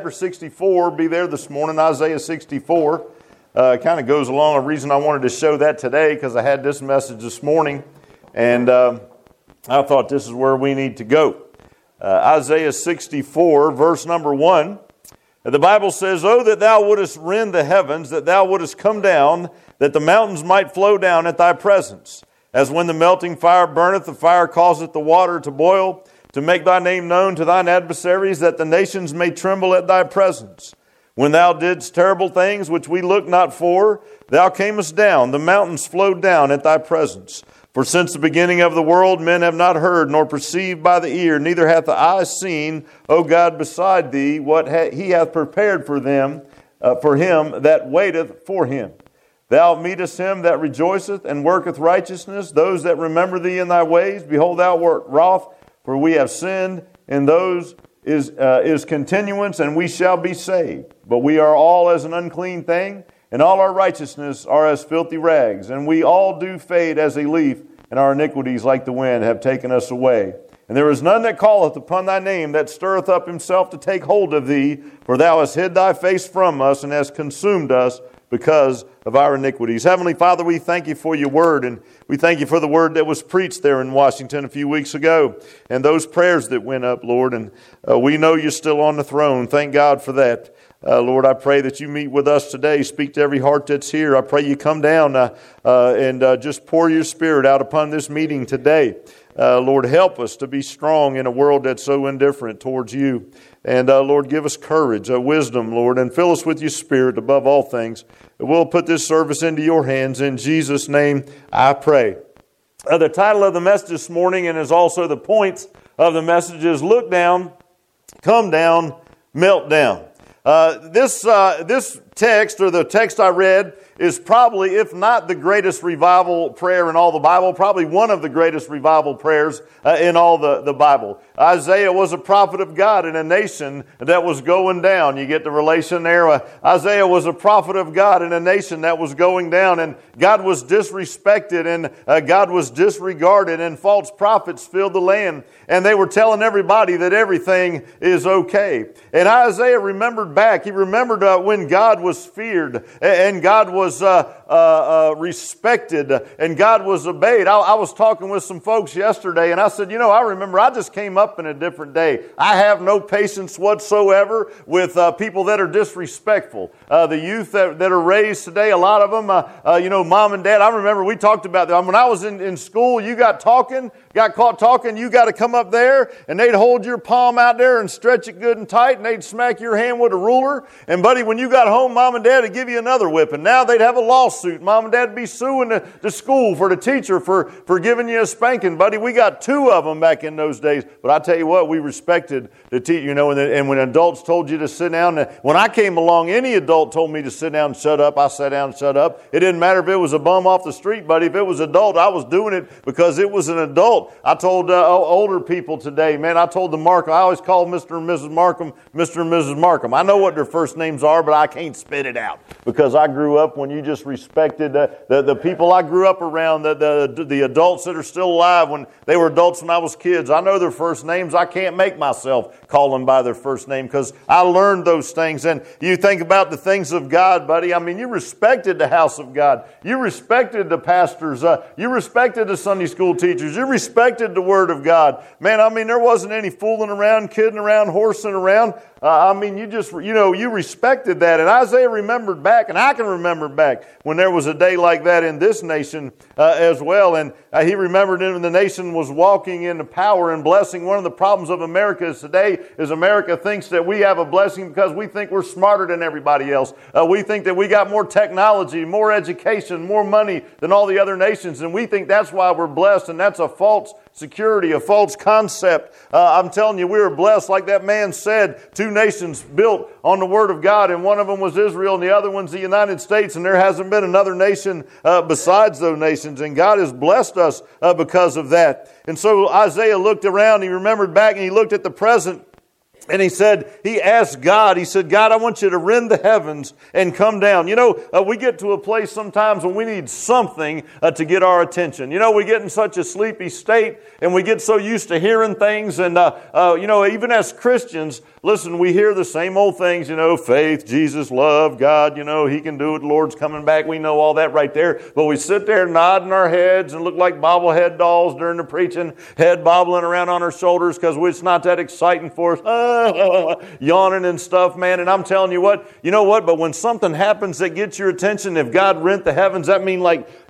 chapter 64, be there this morning, Isaiah 64. It kind of goes along. A reason I wanted to show that today, because I had this message this morning, and I thought this is where we need to go. Isaiah 64, verse number 1. The Bible says, "Oh, that thou wouldest rend the heavens, that thou wouldest come down, that the mountains might flow down at thy presence. As when the melting fire burneth, the fire causeth the water to boil, to make thy name known to thine adversaries, that the nations may tremble at thy presence. When thou didst terrible things which we looked not for, thou camest down, the mountains flowed down at thy presence. For since the beginning of the world men have not heard, nor perceived by the ear, neither hath the eye seen, O God, beside thee, what he hath prepared for them, for him that waiteth for him. Thou meetest him that rejoiceth and worketh righteousness, those that remember thee in thy ways. Behold, thou wert wroth, for we have sinned, and those is continuance, and we shall be saved. But we are all as an unclean thing, and all our righteousness are as filthy rags. And we all do fade as a leaf, and our iniquities like the wind have taken us away. And there is none that calleth upon thy name, that stirreth up himself to take hold of thee. For thou hast hid thy face from us, and hast consumed us because of our iniquities." Heavenly Father, we thank you for your word, and we thank you for the word that was preached there in Washington a few weeks ago, and those prayers that went up, Lord, and we know you're still on the throne. Thank God for that. Lord, I pray that you meet with us today. Speak to every heart that's here. I pray you come down and just pour your Spirit out upon this meeting today. Lord, help us to be strong in a world that's so indifferent towards you. And Lord, give us courage, wisdom, Lord, and fill us with your Spirit above all things. We'll put this service into your hands. In Jesus' name, I pray. The title of the message this morning, and is also the points of the message, is Look Down, Come Down, Melt Down. This text, or the text I read, is probably, if not the greatest revival prayer in all the Bible, probably one of the greatest revival prayers in all the Bible. Isaiah was a prophet of God in a nation that was going down. You get the relation there. Isaiah was a prophet of God in a nation that was going down, and God was disrespected, and God was disregarded, and false prophets filled the land, and they were telling everybody that everything is okay. And Isaiah remembered back. He remembered when God was feared, and God was respected, and God was obeyed. I was talking with some folks yesterday, and I said, I remember I just came up in a different day. I have no patience whatsoever with people that are disrespectful. The youth that are raised today, a lot of them, mom and dad, I remember we talked about that. When I was in school, you got caught talking, you got to come up there, and they'd hold your palm out there and stretch it good and tight, and they'd smack your hand with a ruler. And buddy, when you got home, mom and dad would give you another whipping. Now they'd have a lawsuit. Mom and dad would be suing the school for the teacher for giving you a spanking. Buddy, we got 2 of them back in those days. But I tell you what, we respected the teacher, and when adults told you to sit down, when I came along, any adult told me to sit down and shut up, I sat down and shut up. It didn't matter if it was a bum off the street, buddy. If it was adult, I was doing it because it was an adult. I told older people today, man, I told the Markham, I always call Mr. and Mrs. Markham, Mr. and Mrs. Markham. I know what their first names are, but I can't spit it out because I grew up when you just respected the people I grew up around, the adults that are still alive when they were adults when I was kids. I know their first names. I can't make myself call them by their first name because I learned those things. And you think about the things of God, buddy. I mean, you respected the house of God. You respected the pastors. You respected the Sunday school teachers. You respected the Word of God. Man, I mean, there wasn't any fooling around, kidding around, horsing around. You respected that. And Isaiah remembered back, and I can remember back when there was a day like that in this nation as well. And he remembered when the nation was walking in the power and blessing. One of the problems of America today is America thinks that we have a blessing because we think we're smarter than everybody else. We think that we got more technology, more education, more money than all the other nations. And we think that's why we're blessed. And that's a false security, a false concept. I'm telling you, we were blessed, like that man said, 2 nations built on the Word of God, and one of them was Israel, and the other one's the United States, and there hasn't been another nation besides those nations, and God has blessed us because of that. And so Isaiah looked around, he remembered back, and he looked at the present, and he asked God, he said, God, I want you to rend the heavens and come down. We get to a place sometimes when we need something to get our attention. We get in such a sleepy state, and we get so used to hearing things. And, even as Christians, listen, we hear the same old things, faith, Jesus, love, God, He can do it, the Lord's coming back. We know all that right there. But we sit there nodding our heads and look like bobblehead dolls during the preaching, head bobbling around on our shoulders because it's not that exciting for us, yawning and stuff, man. And I'm telling you what, but when something happens that gets your attention, if God rent the heavens, that means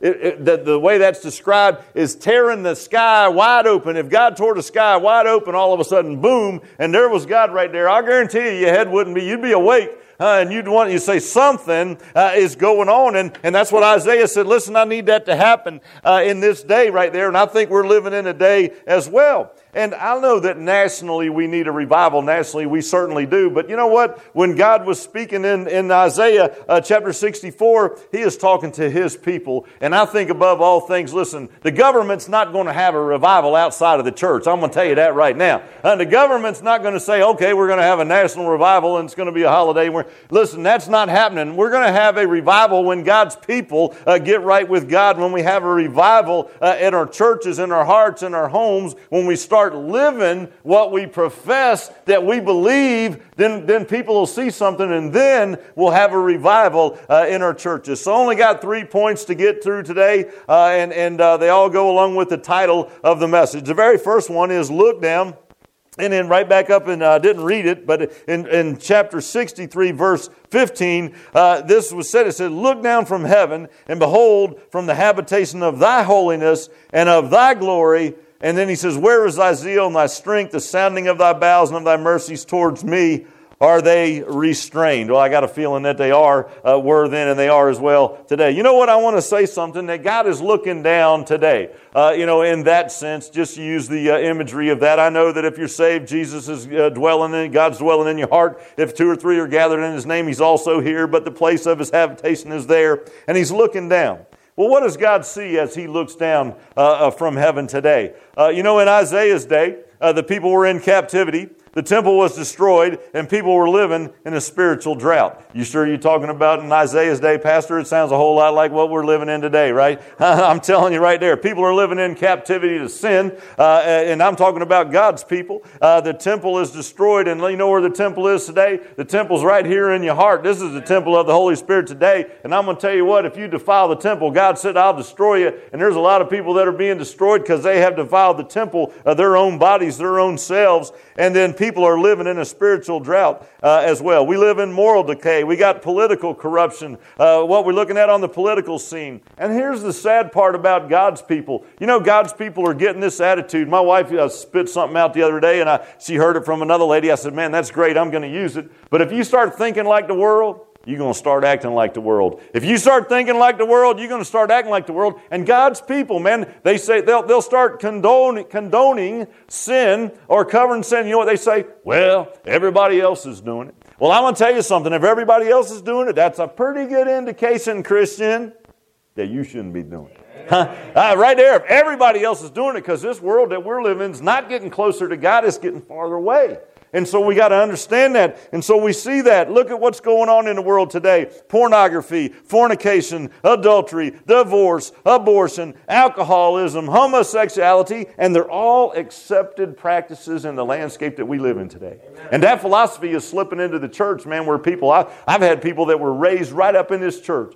the way that's described is tearing the sky wide open. If God tore the sky wide open, all of a sudden, boom, and there was God right there. I guarantee you, your head wouldn't be, you'd be awake. And you'd say something is going on. And that's what Isaiah said, listen, I need that to happen in this day right there. And I think we're living in a day as well. And I know that nationally we need a revival. Nationally we certainly do. But you know what? When God was speaking in Isaiah chapter 64, He is talking to His people. And I think above all things, listen, the government's not going to have a revival outside of the church. I'm going to tell you that right now. The government's not going to say, okay, we're going to have a national revival and it's going to be a holiday. Listen, that's not happening. We're going to have a revival when God's people get right with God. When we have a revival in our churches, in our hearts, in our homes, when we start living what we profess that we believe, then people will see something and then we'll have a revival in our churches. So I only got 3 points to get through today, and they all go along with the title of the message. The very first one is look down. And then right back up, and I didn't read it, but in chapter 63, verse 15, this was said, it said, look down from heaven, and behold, from the habitation of thy holiness and of thy glory. And then he says, where is thy zeal and thy strength, the sounding of thy bowels and of thy mercies towards me? Are they restrained? Well, I got a feeling that they were then, and they are as well today. You know what? I want to say something that God is looking down today. In that sense, just to use the imagery of that. I know that if you're saved, Jesus is God's dwelling in your heart. If 2 or 3 are gathered in His name, He's also here, but the place of His habitation is there, and He's looking down. Well, what does God see as He looks down from heaven today? In Isaiah's day, the people were in captivity. The temple was destroyed, and people were living in a spiritual drought. You sure you're talking about in Isaiah's day, Pastor? It sounds a whole lot like what we're living in today, right? I'm telling you right there. People are living in captivity to sin, and I'm talking about God's people. The temple is destroyed, and you know where the temple is today? The temple's right here in your heart. This is the temple of the Holy Spirit today, and I'm going to tell you what, if you defile the temple, God said, I'll destroy you, and there's a lot of people that are being destroyed because they have defiled the temple of their own bodies, their own selves, and then people are living in a spiritual drought as well. We live in moral decay. We got political corruption, what we're looking at on the political scene. And here's the sad part about God's people. God's people are getting this attitude. My wife spit something out the other day, and she heard it from another lady. I said, man, that's great. I'm going to use it. But if you start thinking like the world, you're going to start acting like the world. If you start thinking like the world, you're going to start acting like the world. And God's people, man, they say they'll start condoning sin or covering sin. You know what they say? Well, everybody else is doing it. Well, I'm going to tell you something. If everybody else is doing it, that's a pretty good indication, Christian, that you shouldn't be doing it. Right there, if everybody else is doing it, because this world that we're living in is not getting closer to God, it's getting farther away. And so we got to understand that. And so we see that. Look at what's going on in the world today. Pornography, fornication, adultery, divorce, abortion, alcoholism, homosexuality, and they're all accepted practices in the landscape that we live in today. Amen. And that philosophy is slipping into the church, man, where people, I've had people that were raised right up in this church,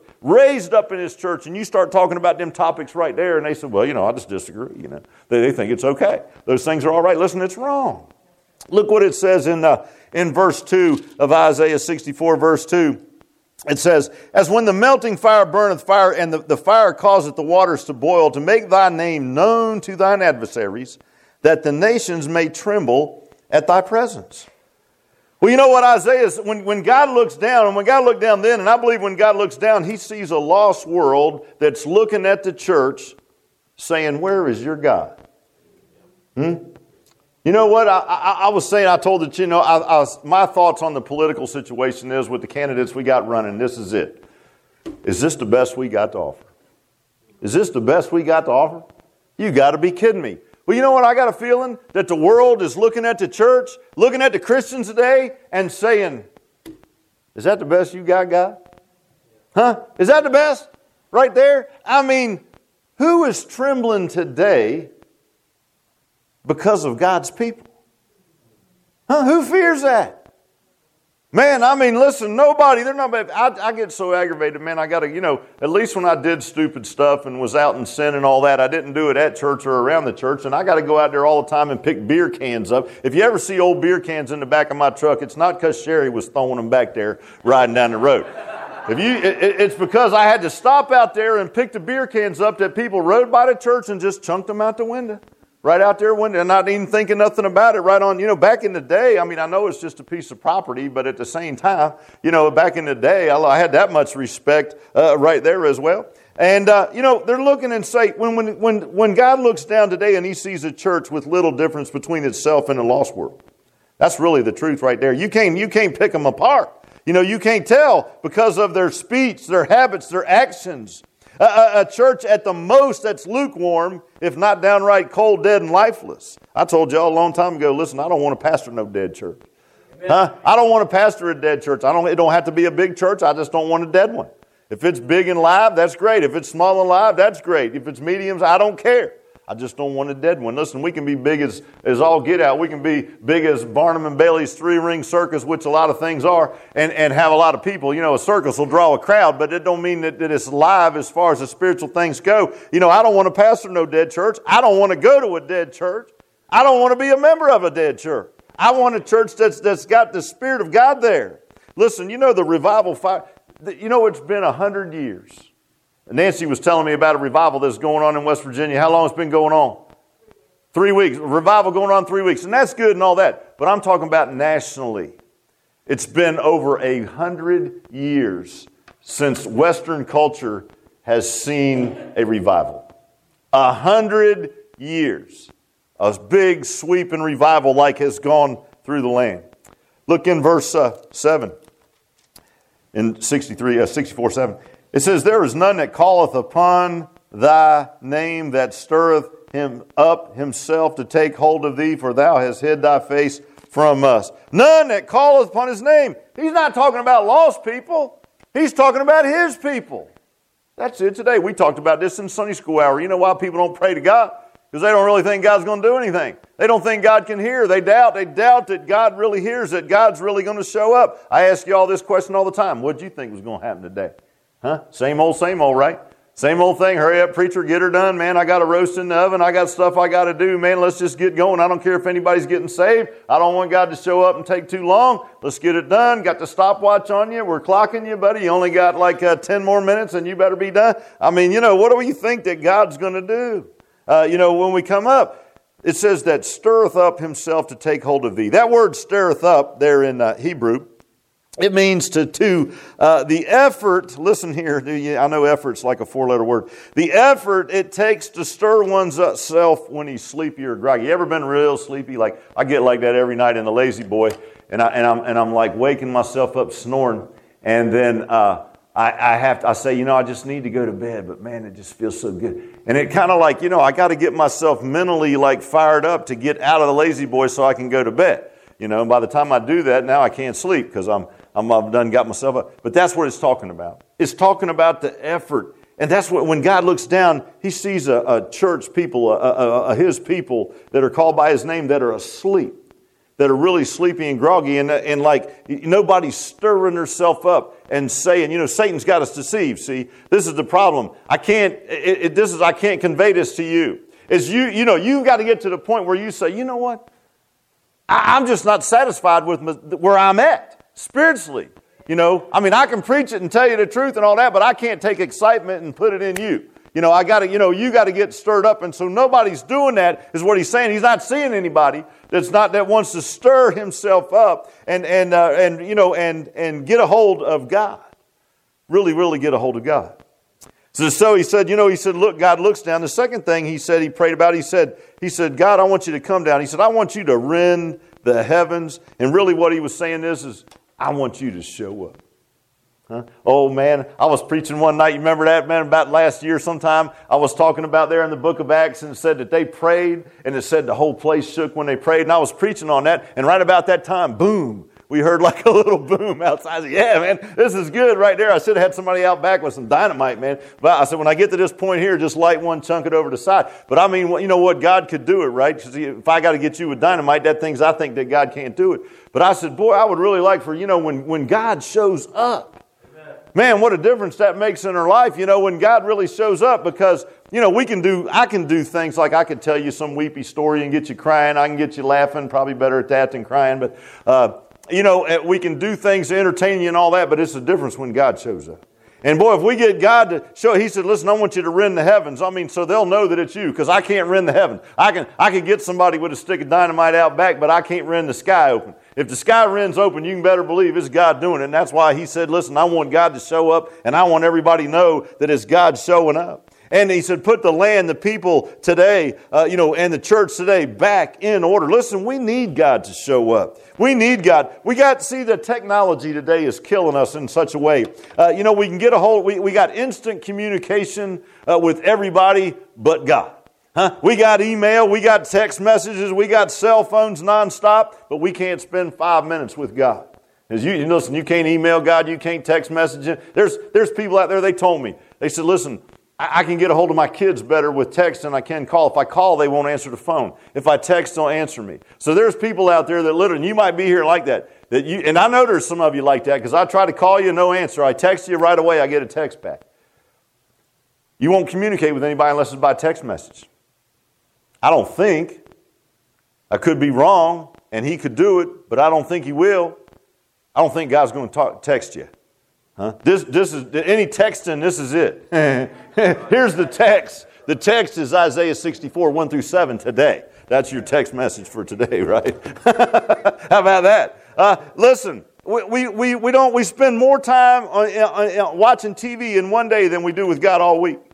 and you start talking about them topics right there, and they say, well, I just disagree. They think it's okay. Those things are all right. Listen, it's wrong. Look what it says in verse 2 of Isaiah 64, verse 2. It says, as when the melting fire burneth fire, and the fire causeth the waters to boil, to make thy name known to thine adversaries, that the nations may tremble at thy presence. Well, you know what Isaiah is, when God looks down, and when God looked down then, and I believe when God looks down, He sees a lost world that's looking at the church saying, where is your God? You know what? I was saying, I told that, my thoughts on the political situation is with the candidates we got running, this is it. Is this the best we got to offer? Is this the best we got to offer? You got to be kidding me. Well, you know what? I got a feeling that the world is looking at the church, looking at the Christians today, and saying, is that the best you got, God? Huh? Is that the best? Right there? I mean, who is trembling today because of God's people? Who fears that? Man, I mean, listen, nobody, they're not bad. I get so aggravated, man. I got to, at least when I did stupid stuff and was out in sin and all that, I didn't do it at church or around the church, and I got to go out there all the time and pick beer cans up. If you ever see old beer cans in the back of my truck, it's not because Sherry was throwing them back there riding down the road. It's because I had to stop out there and pick the beer cans up that people rode by the church and just chunked them out the window. Right out there, and not even thinking nothing about it. Right on, back in the day, I mean, I know it's just a piece of property, but at the same time, back in the day, I had that much respect right there as well. And, they're looking and say, when God looks down today and He sees a church with little difference between itself and the lost world, that's really the truth right there. You can't pick them apart. You can't tell because of their speech, their habits, their actions. A church at the most that's lukewarm, if not downright cold, dead, and lifeless. I told y'all a long time ago, listen, I don't want to pastor no dead church. Huh? I don't want to pastor a dead church. It don't have to be a big church. I just don't want a dead one. If it's big and live, that's great. If it's small and live, that's great. If it's mediums, I don't care. I just don't want a dead one. Listen, we can be big as all get out. We can be big as Barnum and Bailey's 3-ring circus, which a lot of things are, and have a lot of people. A circus will draw a crowd, but it don't mean that it's live as far as the spiritual things go. I don't want to pastor no dead church. I don't want to go to a dead church. I don't want to be a member of a dead church. I want a church that's got the Spirit of God there. Listen, the revival fire, it's been 100 years. Nancy was telling me about a revival that's going on in West Virginia. How long it's been going on? 3 weeks. Revival going on 3 weeks. And that's good and all that. But I'm talking about nationally. It's been over 100 years since Western culture has seen a revival. 100 years. A big sweeping revival like has gone through the land. Look in verse 7. In 64:7. It says, there is none that calleth upon thy name that stirreth him up himself to take hold of thee, for thou hast hid thy face from us. None that calleth upon His name. He's not talking about lost people. He's talking about His people. That's it today. We talked about this in Sunday school hour. You know why people don't pray to God? Because they don't really think God's going to do anything. They don't think God can hear. They doubt that God really hears, that God's really going to show up. I ask you all this question all the time. What did you think was going to happen today? Huh? Same old, right? Same old thing. Hurry up, preacher, get her done, man. I got a roast in the oven. I got stuff I got to do, man. Let's just get going. I don't care if anybody's getting saved. I don't want God to show up and take too long. Let's get it done. Got the stopwatch on you. We're clocking you, buddy. You only got like 10 more minutes and you better be done. I mean, what do you think that God's going to do? When we come up, it says that stirreth up Himself to take hold of thee. That word stirreth up there in Hebrew, it means to the effort, listen here, I know effort's like a 4-letter word. The effort it takes to stir one's self when he's sleepy or groggy. You ever been real sleepy? Like I get like that every night in the lazy boy, and I'm like waking myself up snoring, and then I say, I just need to go to bed, but man, it just feels so good. And it kind of like, I got to get myself mentally like fired up to get out of the lazy boy so I can go to bed. And by the time I do that, now I can't sleep because I've done got myself up. But that's what it's talking about. It's talking about the effort. And that's what, when God looks down, He sees a church people, His people that are called by His name that are asleep, that are really sleepy and groggy, and like nobody's stirring herself up and saying, Satan's got us deceived. See, this is the problem. I can't convey this to you. Is you've got to get to the point where you say, you know what? I'm just not satisfied with where I'm at spiritually. I can preach it and tell you the truth and all that, but I can't take excitement and put it in you. You got to get stirred up. And so nobody's doing that is what he's saying. He's not seeing anybody that wants to stir himself up and get a hold of God. Really, really get a hold of God. So he said, look, God looks down. The second thing he prayed about, he said, God, I want you to come down. He said, I want you to rend the heavens. And really what he was saying is I want you to show up. Huh? Oh, man, I was preaching one night. You remember that, man, about last year sometime? I was talking about there in the book of Acts, and it said that they prayed, and it said the whole place shook when they prayed. And I was preaching on that, and right about that time, boom, we heard like a little boom outside. I said, yeah, man, this is good right there. I should have had somebody out back with some dynamite, man. But I said, when I get to this point here, just light one, chunk it over the side. But I mean, you know what? God could do it, right? Because if I got to get you with dynamite, that things I think that God can't do it. But I said, boy, I would really like for, when God shows up, man, what a difference that makes in our life, when God really shows up, because, I can do things like I could tell you some weepy story and get you crying. I can get you laughing, probably better at that than crying. But, we can do things to entertain you and all that, but it's a difference when God shows up. And boy, if we get God to show, he said, listen, I want you to rend the heavens. So they'll know that it's you, because I can't rend the heavens. I can get somebody with a stick of dynamite out back, but I can't rend the sky open. If the sky rends open, you can better believe it's God doing it. And that's why he said, listen, I want God to show up, and I want everybody to know that it's God showing up. And he said, put the land, the people today, and the church today back in order. Listen, we need God to show up. We need God. See, the technology today is killing us in such a way. We can get a hold, we got instant communication with everybody but God. We got email, we got text messages, we got cell phones nonstop, but we can't spend 5 minutes with God. Listen, you can't email God, you can't text message him. There's people out there, they told me, they said, listen, I can get a hold of my kids better with text than I can call. If I call, they won't answer the phone. If I text, they'll answer me. So there's people out there that literally, and you might be here like that. And I know there's some of you like that, because I try to call you, no answer. I text you right away, I get a text back. You won't communicate with anybody unless it's by text message. I don't think. I could be wrong, and he could do it, but I don't think he will. I don't think God's going to text you. This is any texting, this is it. Here's the text. The text is Isaiah 64, 1 through 7 today. That's your text message for today, right? How about that? Listen, we spend more time watching TV in one day than we do with God all week.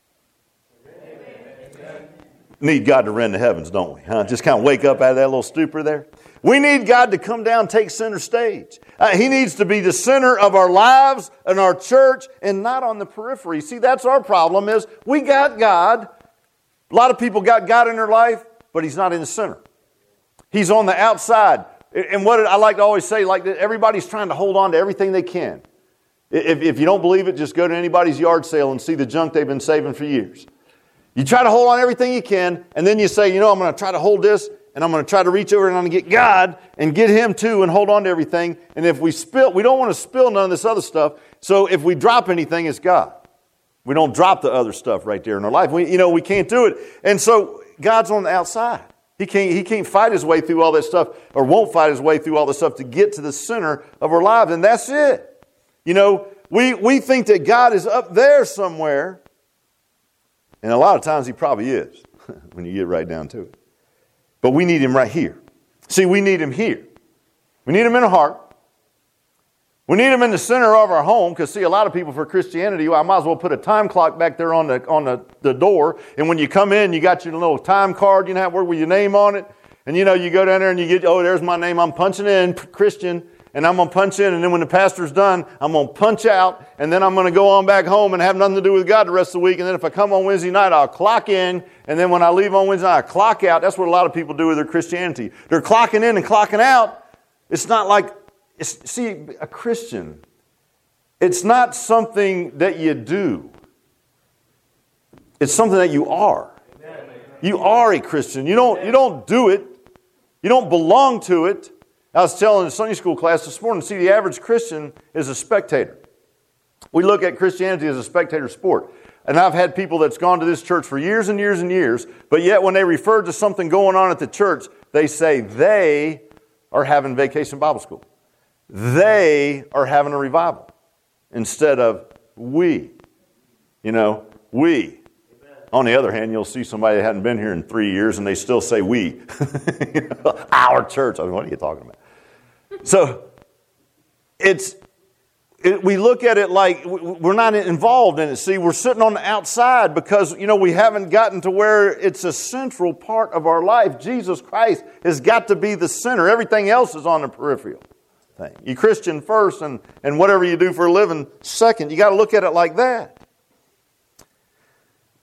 Need God to rend the heavens, don't we? Just kind of wake up out of that little stupor there. We need God to come down and take center stage. He needs to be the center of our lives and our church, and not on the periphery. See, that's our problem, is we got God. A lot of people got God in their life, but he's not in the center. He's on the outside. And what I like to always say, like, everybody's trying to hold on to everything they can. If you don't believe it, just go to anybody's yard sale and see the junk they've been saving for years. You try to hold on to everything you can, and then you say, I'm going to try to hold this, and I'm going to try to reach over and I'm going to get God and get him too and hold on to everything. And if we don't want to spill none of this other stuff. So if we drop anything, it's God. We don't drop the other stuff right there in our life. We can't do it. And so God's on the outside. He can't fight his way through all that stuff, or won't fight his way through all this stuff to get to the center of our lives. And that's it. We think that God is up there somewhere. And a lot of times he probably is when you get right down to it. But we need him right here. See, we need him here. We need him in our heart. We need him in the center of our home, because, see, a lot of people for Christianity, I might as well put a time clock back there on the door. And when you come in, you got your little time card, with your name on it. And, you go down there and you get, there's my name. I'm punching in, Christian. And I'm going to punch in, and then when the pastor's done, I'm going to punch out, and then I'm going to go on back home and have nothing to do with God the rest of the week. And then if I come on Wednesday night, I'll clock in, and then when I leave on Wednesday night, I clock out. That's what a lot of people do with their Christianity. They're clocking in and clocking out. It's not like, a Christian, it's not something that you do. It's something that you are. You are a Christian. You don't do it. You don't belong to it. I was telling a Sunday school class this morning, see, the average Christian is a spectator. We look at Christianity as a spectator sport. And I've had people that's gone to this church for years and years and years, but yet when they refer to something going on at the church, they say they are having Vacation Bible School. They are having a revival instead of we. We. On the other hand, you'll see somebody that hadn't been here in 3 years and they still say we. Our church. What are you talking about? So we look at it like we're not involved in it. See, we're sitting on the outside because, we haven't gotten to where it's a central part of our life. Jesus Christ has got to be the center. Everything else is on the peripheral thing. You Christian first and whatever you do for a living second. You got to look at it like that.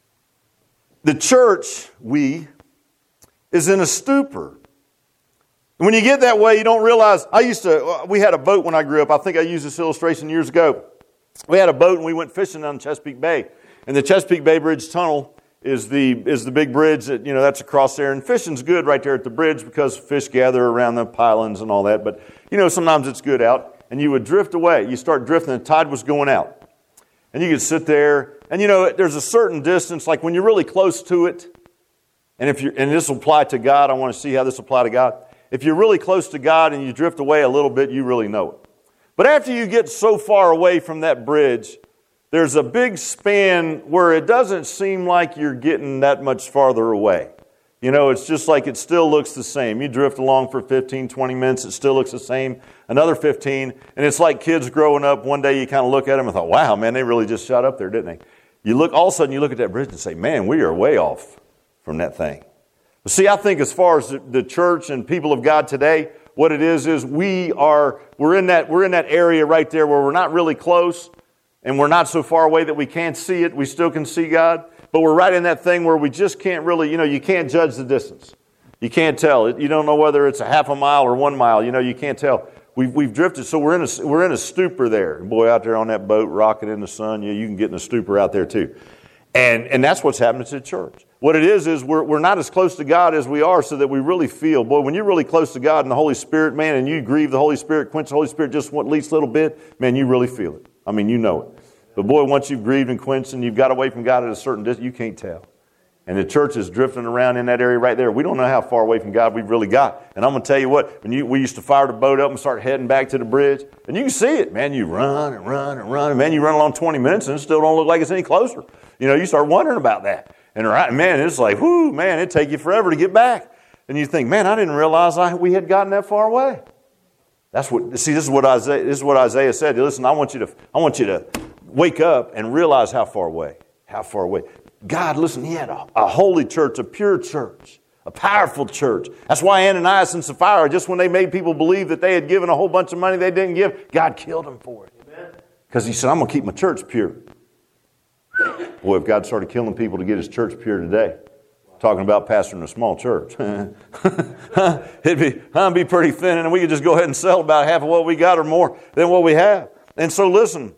The church, is in a stupor. When you get that way, you don't realize, we had a boat when I grew up. I think I used this illustration years ago. We had a boat and we went fishing down Chesapeake Bay. And the Chesapeake Bay Bridge Tunnel is the big bridge that, that's across there. And fishing's good right there at the bridge because fish gather around the pylons and all that. But, sometimes it's good out. And you would drift away. You start drifting, the tide was going out. And you could sit there. And, there's a certain distance, like when you're really close to it. And this will apply to God. I want to see how this will apply to God. If you're really close to God and you drift away a little bit, you really know it. But after you get so far away from that bridge, there's a big span where it doesn't seem like you're getting that much farther away. It's just like it still looks the same. You drift along for 15, 20 minutes, it still looks the same. Another 15, and it's like kids growing up. One day you kind of look at them and thought, wow, man, they really just shot up there, didn't they? All of a sudden you look at that bridge and say, man, we are way off from that thing. But see, I think as far as the church and people of God today, what it is we're in that area right there where we're not really close and we're not so far away that we can't see it. We still can see God, but we're right in that thing where we just can't really, you can't judge the distance. You can't tell. You don't know whether it's a half a mile or 1 mile. You can't tell. We've drifted, so we're in a stupor there. Boy, out there on that boat, rocking in the sun, you can get in a stupor out there too. And that's what's happening to the church. What it is we're not as close to God as we are so that we really feel. Boy, when you're really close to God and the Holy Spirit, man, and you grieve the Holy Spirit, quench the Holy Spirit just at least a little bit, man, you really feel it. I mean, you know it. But boy, once you've grieved and quenched and you've got away from God at a certain distance, you can't tell. And the church is drifting around in that area right there. We don't know how far away from God we've really got. And I'm going to tell you what, we used to fire the boat up and start heading back to the bridge. And you can see it, man. You run and run and run. And man, you run along 20 minutes and it still don't look like it's any closer. You start wondering about that. And man, it's like, whoo, man, it'd take you forever to get back. And you think, man, I didn't realize we had gotten that far away. This is what Isaiah said. Listen, I want you to wake up and realize how far away. God, listen, he had a holy church, a pure church, a powerful church. That's why Ananias and Sapphira, just when they made people believe that they had given a whole bunch of money they didn't give, God killed them for it. Because he said, I'm going to keep my church pure. Boy, if God started killing people to get his church pure today, talking about pastoring a small church, it'd be pretty thin, and we could just go ahead and sell about half of what we got or more than what we have. And so listen,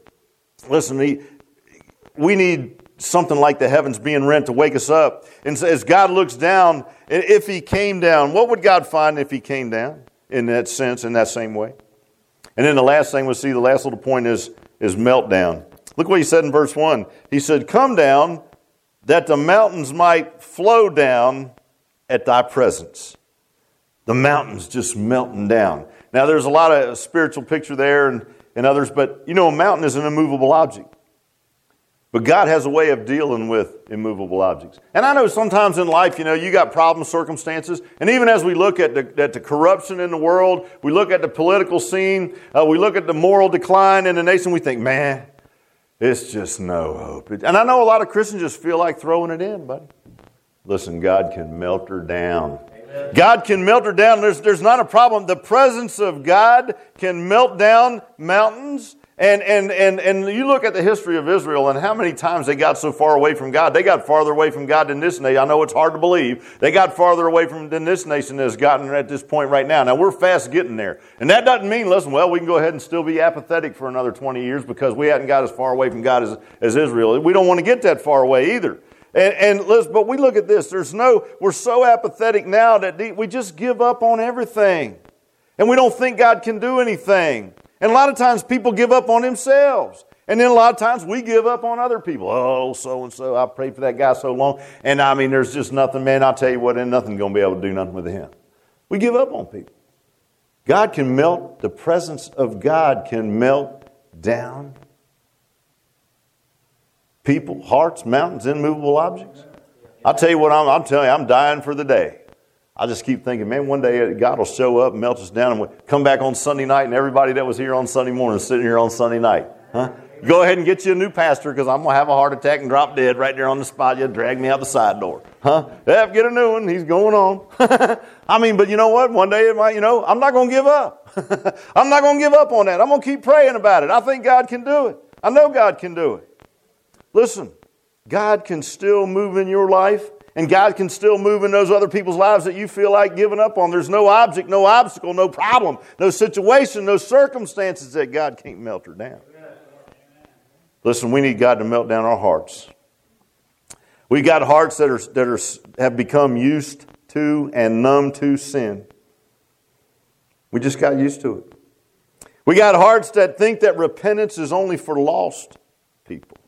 we need something like the heavens being rent to wake us up. And as God looks down, if he came down, what would God find if he came down in that sense, in that same way? And then the last thing we'll see, the last little point is meltdown. Look what he said in verse 1. He said, come down that the mountains might flow down at thy presence. The mountains just melting down. Now there's a lot of spiritual picture there and others, but a mountain is an immovable object. But God has a way of dealing with immovable objects. And I know sometimes in life, you got problem circumstances. And even as we look at the corruption in the world, we look at the political scene, we look at the moral decline in the nation, we think, man, it's just no hope. And I know a lot of Christians just feel like throwing it in, buddy. Listen, God can melt her down. Amen. God can melt her down. There's not a problem. The presence of God can melt down mountains. And you look at the history of Israel and how many times they got so far away from God. They got farther away from God than this nation. I know it's hard to believe. They got farther away than this nation has gotten at this point right now. Now, we're fast getting there. And that doesn't mean, listen, we can go ahead and still be apathetic for another 20 years because we hadn't got as far away from God as Israel. We don't want to get that far away either. But we look at this. We're so apathetic now that we just give up on everything. And we don't think God can do anything. And a lot of times people give up on themselves. And then a lot of times we give up on other people. Oh, so-and-so, I prayed for that guy so long. And I mean, there's just nothing, man, I'll tell you what, ain't nothing going to be able to do nothing with him. We give up on people. God can melt, the presence of God can melt down people, hearts, mountains, immovable objects. I'll tell you what, I'm telling you, I'm dying for the day. I just keep thinking, man, one day God will show up and melt us down and we'll come back on Sunday night and everybody that was here on Sunday morning is sitting here on Sunday night. Huh? Go ahead and get you a new pastor because I'm going to have a heart attack and drop dead right there on the spot. You'll drag me out the side door. Huh? Yeah, get a new one. He's going on. I mean, but you know what? One day, I'm not going to give up. I'm not going to give up on that. I'm going to keep praying about it. I think God can do it. I know God can do it. Listen, God can still move in your life and God can still move in those other people's lives that you feel like giving up on. There's no object, no obstacle, no problem, no situation, no circumstances that God can't melt her down. Listen, we need God to melt down our hearts. We got hearts that have become used to and numb to sin. We just got used to it. We got hearts that think that repentance is only for lost people.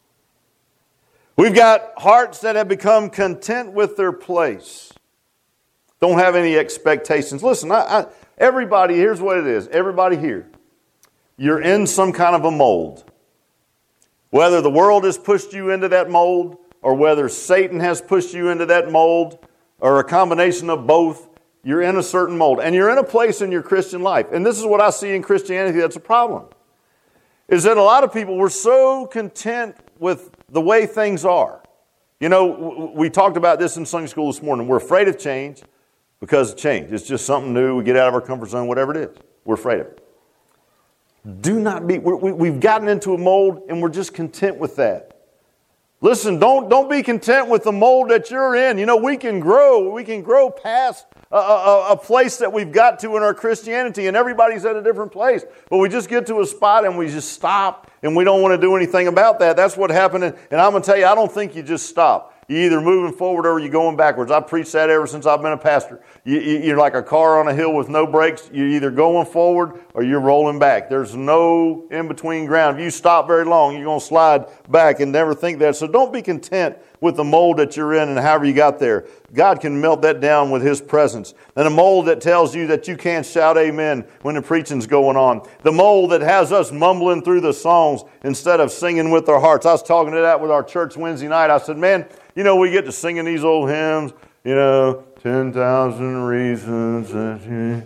We've got hearts that have become content with their place. Don't have any expectations. Listen, everybody, here's what it is. Everybody here, you're in some kind of a mold. Whether the world has pushed you into that mold, or whether Satan has pushed you into that mold, or a combination of both, you're in a certain mold. And you're in a place in your Christian life. And this is what I see in Christianity that's a problem. Is that a lot of people, we're so content with the way things are. You know, we talked about this in Sunday school this morning. We're afraid of change because of change. It's just something new. We get out of our comfort zone, whatever it is. We're afraid of it. Do not be, we've gotten into a mold and we're just content with that. Listen, don't be content with the mold that you're in. You know, we can grow. We can grow past a place that we've got to in our Christianity, and everybody's at a different place. But we just get to a spot and we just stop, and we don't want to do anything about that. That's what happened. And I'm going to tell you, I don't think you just stop. You're either moving forward or you're going backwards. I've preached that ever since I've been a pastor. You're like a car on a hill with no brakes. You're either going forward or you're rolling back. There's no in-between ground. If you stop very long, you're going to slide back and never think that. So don't be content with the mold that you're in and however you got there. God can melt that down with His presence. And a mold that tells you that you can't shout amen when the preaching's going on. The mold that has us mumbling through the songs instead of singing with our hearts. I was talking to that with our church Wednesday night. I said, man, you know, we get to singing these old hymns, you know, 10,000 reasons that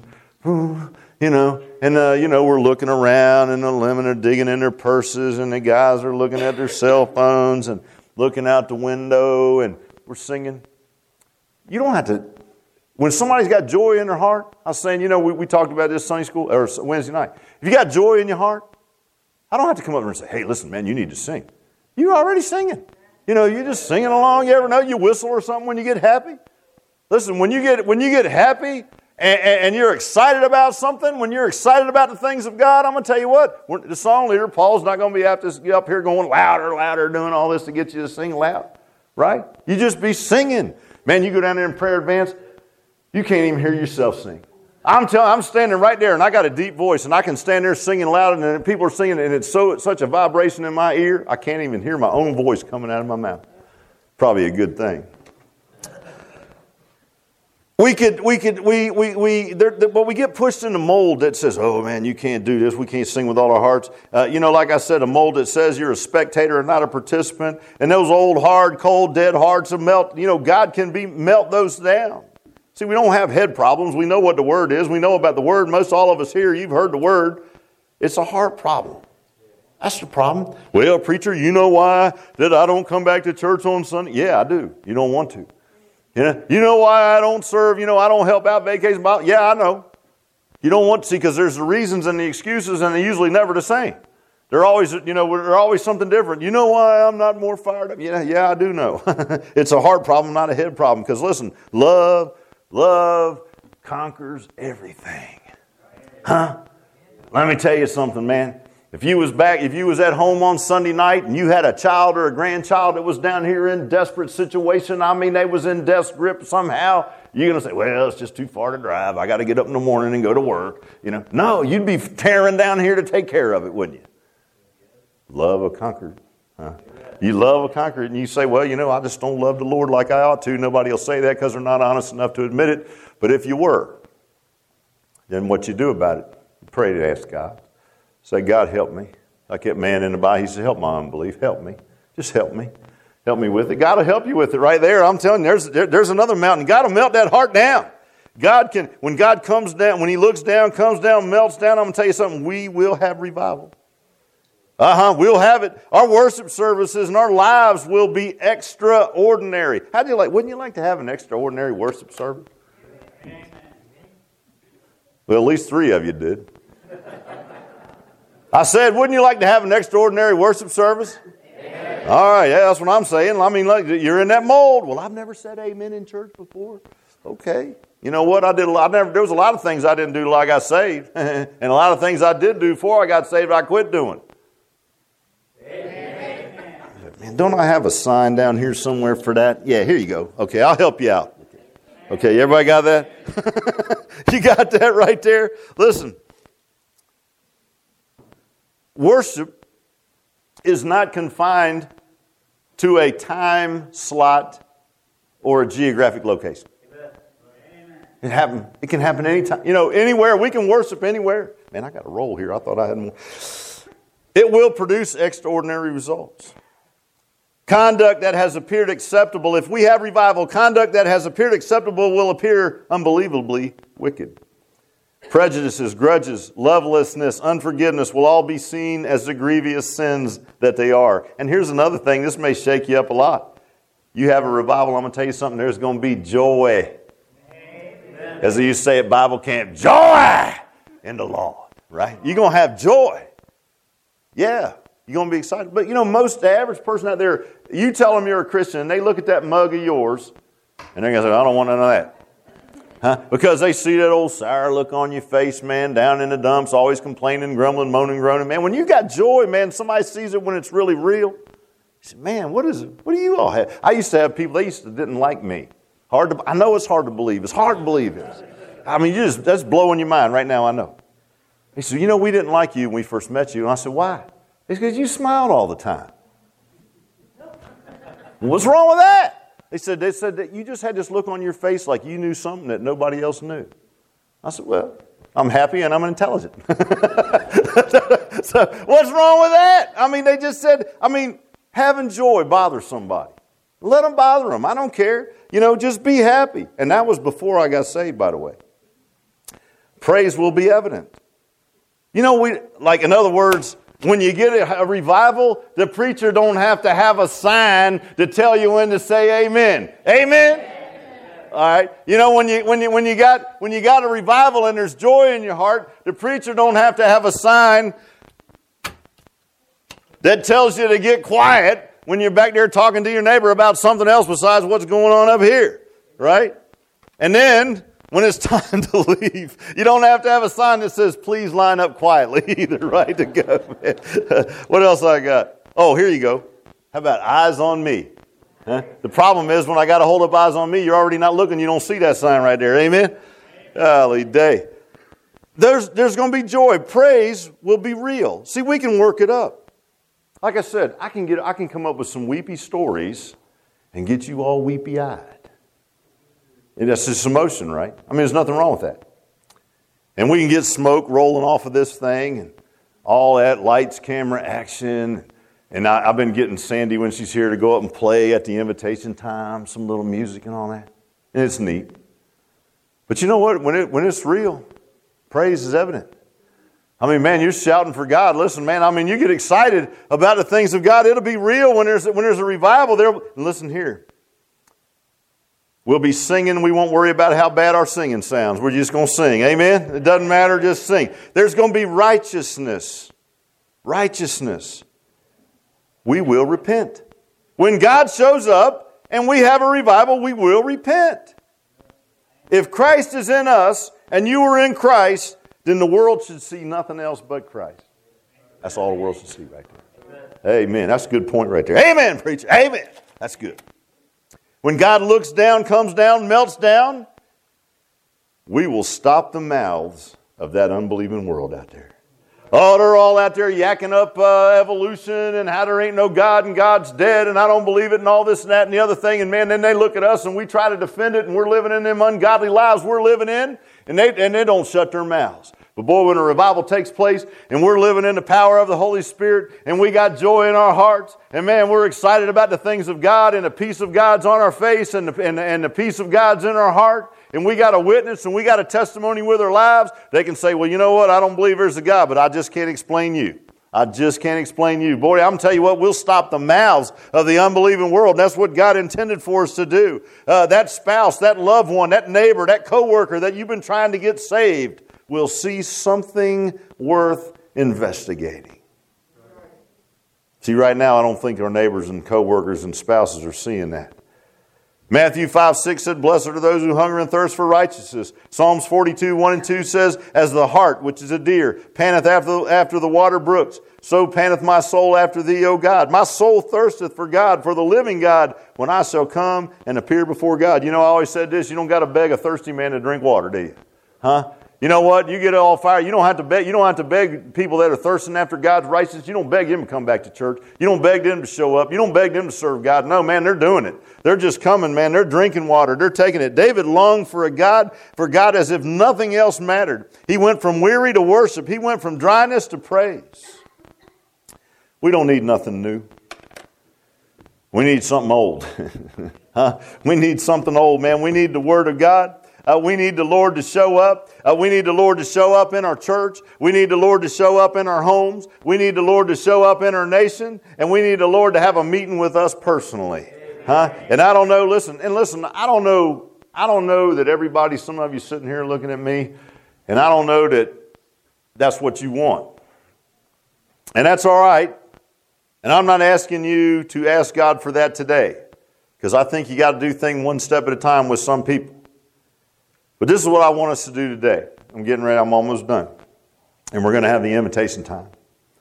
you know, and, you know, we're looking around and the women are digging in their purses and the guys are looking at their cell phones and looking out the window and we're singing. You don't have to, when somebody's got joy in their heart, I was saying, you know, we talked about this Sunday school or Wednesday night. If you got joy in your heart, I don't have to come up there and say, hey, listen, man, you need to sing. You're already singing. You know, you're just singing along. You ever know you whistle or something when you get happy? Listen, when you get happy and you're excited about something, when you're excited about the things of God, I'm going to tell you what, the song leader, Paul's not going to be have to get up here going louder, doing all this to get you to sing loud, right? You just be singing. Man, you go down there in prayer advance, you can't even hear yourself sing. I'm standing right there, and I got a deep voice, and I can stand there singing loud, and people are singing, and it's such a vibration in my ear, I can't even hear my own voice coming out of my mouth. Probably a good thing. But we get pushed in a mold that says, oh man, you can't do this. We can't sing with all our hearts. You know, like I said, a mold that says you're a spectator and not a participant. And those old, hard, cold, dead hearts of melt, you know, God can melt those down. See, we don't have head problems. We know what the Word is. We know about the Word. Most all of us here, you've heard the Word. It's a heart problem. That's the problem. Well, preacher, you know why that I don't come back to church on Sunday? Yeah, I do. You don't want to. You know why I don't serve? You know, I don't help out vacation Bible? Yeah, I know. You don't want to see because there's the reasons and the excuses, and they're usually never the same. They're always, you know, they're always something different. You know why I'm not more fired up? Yeah, I do know. It's a heart problem, not a head problem. Because listen, love conquers everything. Huh? Let me tell you something, man. If you was at home on Sunday night and you had a child or a grandchild that was down here in desperate situation, I mean, they was in death's grip somehow, you're going to say, well, it's just too far to drive. I got to get up in the morning and go to work. You know, no, you'd be tearing down here to take care of it, wouldn't you? Love will conquer. Huh? You love will conquer it, and you say, well, you know, I just don't love the Lord like I ought to. Nobody will say that because they're not honest enough to admit it. But if you were, then what you do about it, you pray to ask God. Say, God, help me. Like that man in the Bible, he said, help my unbelief. Help me. Just help me. Help me with it. God will help you with it right there. I'm telling you, there's another mountain. God will melt that heart down. God can, when God comes down, when He looks down, comes down, melts down, I'm going to tell you something, we will have revival. We'll have it. Our worship services and our lives will be extraordinary. Wouldn't you like to have an extraordinary worship service? Well, at least 3 of you did. I said, wouldn't you like to have an extraordinary worship service? All right, yeah, that's what I'm saying. I mean, like, you're in that mold. Well, I've never said amen in church before. Okay. You know what? There was a lot of things I didn't do till I got saved. And a lot of things I did do before I got saved, I quit doing. Amen. Man, don't I have a sign down here somewhere for that? Yeah, here you go. Okay, I'll help you out. Okay, everybody got that? You got that right there? Listen. Worship is not confined to a time slot or a geographic location. It can happen anytime. You know, anywhere. We can worship anywhere. Man, I got a roll here. I thought I had more. It will produce extraordinary results. Conduct that has appeared acceptable. If we have revival, conduct that has appeared acceptable will appear unbelievably wicked. Prejudices, grudges, lovelessness, unforgiveness will all be seen as the grievous sins that they are. And here's another thing. This may shake you up a lot. You have a revival, I'm going to tell you something. There's going to be joy. Amen. As they used to say at Bible camp, joy in the Lord. Right? You're going to have joy. Yeah. You're going to be excited. But you know, the average person out there, you tell them you're a Christian, and they look at that mug of yours, and they're going to say, I don't want none of that. Huh? Because they see that old sour look on your face, man, down in the dumps, always complaining, grumbling, moaning, groaning. Man, when you got joy, man, somebody sees it when it's really real. You say, man, what is it? What do you all have? I used to have people, didn't like me. I know it's hard to believe. It's hard to believe this. I mean, that's blowing your mind right now, I know. He said, you know, we didn't like you when we first met you. And I said, why? He said, because you smiled all the time. What's wrong with that? They said that you just had this look on your face like you knew something that nobody else knew. I said, well, I'm happy and I'm intelligent. So what's wrong with that? I mean, they just said, having joy bothers somebody. Let them bother them. I don't care. You know, just be happy. And that was before I got saved, by the way. Praise will be evident. You know, in other words, when you get a revival, the preacher don't have to have a sign to tell you when to say amen. Amen? All right. You know, when you got a revival and there's joy in your heart, the preacher don't have to have a sign that tells you to get quiet when you're back there talking to your neighbor about something else besides what's going on up here. Right? And then when it's time to leave, you don't have to have a sign that says, please line up quietly either, right, to go. What else I got? Oh, here you go. How about eyes on me? Huh? The problem is when I got to hold up eyes on me, you're already not looking. You don't see that sign right there. Amen? Golly day. There's going to be joy. Praise will be real. See, we can work it up. Like I said, I can come up with some weepy stories and get you all weepy-eyed. And that's just emotion, right? I mean, there's nothing wrong with that. And we can get smoke rolling off of this thing and all that, lights, camera, action. And I've been getting Sandy when she's here to go up and play at the invitation time, some little music and all that. And it's neat. But you know what? When it's real, praise is evident. I mean, man, you're shouting for God. Listen, man, I mean, you get excited about the things of God. It'll be real when there's a revival there. And listen here. We'll be singing. We won't worry about how bad our singing sounds. We're just going to sing. Amen? It doesn't matter. Just sing. There's going to be righteousness. Righteousness. We will repent. When God shows up and we have a revival, we will repent. If Christ is in us and you are in Christ, then the world should see nothing else but Christ. That's all the world should see right there. Amen. That's a good point right there. Amen, preacher. Amen. That's good. When God looks down, comes down, melts down, we will stop the mouths of that unbelieving world out there. Oh, they're all out there yakking up evolution and how there ain't no God and God's dead and I don't believe it and all this and that and the other thing. And man, then they look at us and we try to defend it and we're living in them ungodly lives we're living in and they don't shut their mouths. But boy, when a revival takes place and we're living in the power of the Holy Spirit and we got joy in our hearts and man, we're excited about the things of God and the peace of God's on our face and the peace of God's in our heart and we got a witness and we got a testimony with our lives, they can say, well, you know what? I don't believe there's a God, but I just can't explain you. I just can't explain you. Boy, I'm telling you what, we'll stop the mouths of the unbelieving world. And that's what God intended for us to do. That spouse, that loved one, that neighbor, that coworker that you've been trying to get saved will see something worth investigating. See, right now, I don't think our neighbors and co-workers and spouses are seeing that. Matthew 5:6 said, blessed are those who hunger and thirst for righteousness. Psalms 42:1-2 says, as the hart, which is a deer, panteth after the water brooks, so panteth my soul after thee, O God. My soul thirsteth for God, for the living God, when I shall come and appear before God. You know, I always said this, you don't got to beg a thirsty man to drink water, do you? Huh? You know what? You get all fired. You don't have to beg people that are thirsting after God's righteousness. You don't beg them to come back to church. You don't beg them to show up. You don't beg them to serve God. No, man, they're doing it. They're just coming, man. They're drinking water. They're taking it. David longed for God as if nothing else mattered. He went from weary to worship. He went from dryness to praise. We don't need nothing new. We need something old. Huh? We need something old, man. We need the Word of God. We need the Lord to show up. We need the Lord to show up in our church. We need the Lord to show up in our homes. We need the Lord to show up in our nation. And we need the Lord to have a meeting with us personally. Huh? And I don't know, listen, I don't know that everybody, some of you sitting here looking at me, and I don't know that that's what you want. And that's all right. And I'm not asking you to ask God for that today, because I think you got to do things one step at a time with some people. But this is what I want us to do today. I'm getting ready. I'm almost done. And we're going to have the invitation time.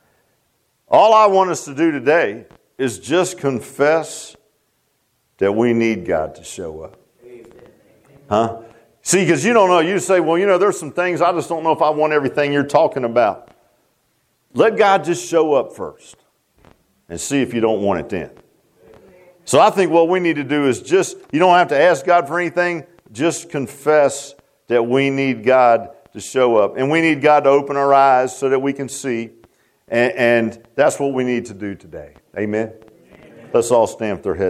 All I want us to do today is just confess that we need God to show up. Huh? See, because you don't know. You say, well, there's some things, I just don't know if I want everything you're talking about. Let God just show up first and see if you don't want it then. So I think what we need to do is you don't have to ask God for anything. Just confess that we need God to show up. And we need God to open our eyes so that we can see. And that's what we need to do today. Amen? Let's all stand with our heads.